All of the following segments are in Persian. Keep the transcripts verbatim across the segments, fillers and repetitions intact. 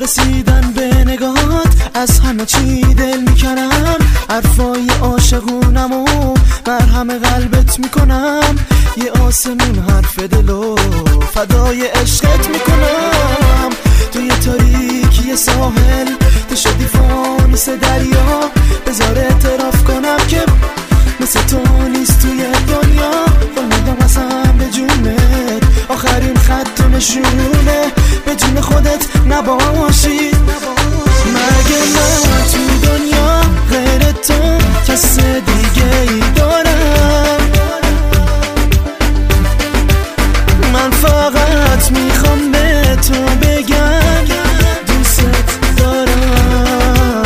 رسیدن به نگاهات از همه چی دل میکنم، حرفای عاشقونم و مرهم قلبت میکنم، یه آسمون حرف دلو فدای عشقت میکنم. توی تاریکی ساحل تو شدی فانوس دریا، بذار اعتراف کنم که مثل تو نیست توی دنیا. امیدم قسم به جونت آخرین خط و نشونه به جون خودت نباشی. مگه من تو دنیا غیر تو کس دیگه ای دارم؟ من فقط میخوام به تو بگم دوست دارم.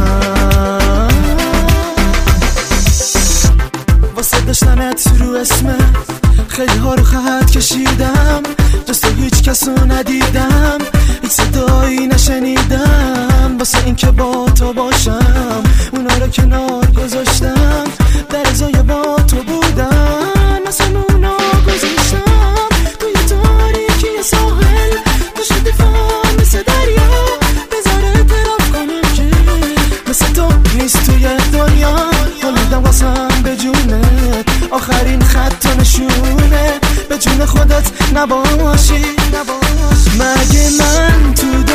واسه داشتنت رو اسمه خیلی ها رو خط کشیدم، جز تو هیچ کس رو ندیدم، هیچ صدایی نشنیدم. واسه این که با تو باشم اونا رو کنار گذاشتم، در ازای با تو بودن مثلا اونا گذاشتم. توی تاریکی ساحل تو شدی فان مثل دریا، بذار اعتراف کنیم که مثل تو نیست توی دنیا. امیدم قسم به جونت آخرین خط و نشونه به جون خودت نباشی. مگه من تو